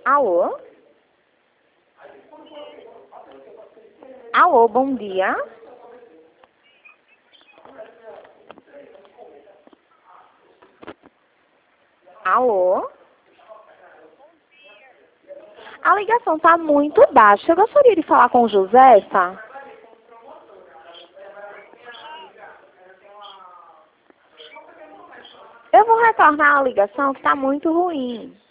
Alô? Alô, bom dia. Alô? A ligação está muito baixa. Eu gostaria de falar com o Josefa. Eu vou retornar a ligação que está muito ruim.